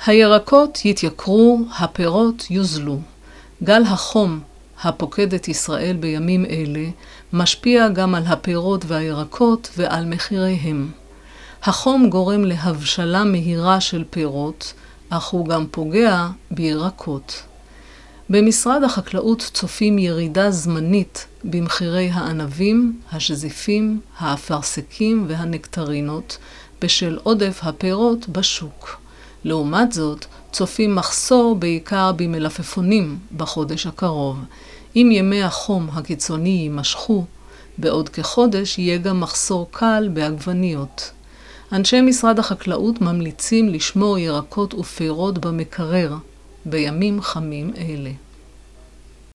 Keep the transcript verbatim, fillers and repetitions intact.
הירקות יתייקרו, הפירות יוזלו. גל החום הפוקד את ישראל בימים אלה משפיע גם על הפירות והירקות ועל מחיריהם. החום גורם להבשלה מהירה של פירות, אך הוא גם פוגע בירקות. במשרד החקלאות צופים ירידה זמנית במחירי הענבים, השזיפים, האפרסקים והנקטרינות בשל עודף הפירות בשוק. לעומת זאת, צופים מחסור בעיקר במלפפונים בחודש הקרוב. אם ימי החום הקיצוני יימשכו, בעוד כחודש יהיה גם מחסור קל בעגבניות. אנשי משרד החקלאות ממליצים לשמור ירקות ופירות במקרר בימים חמים אלה.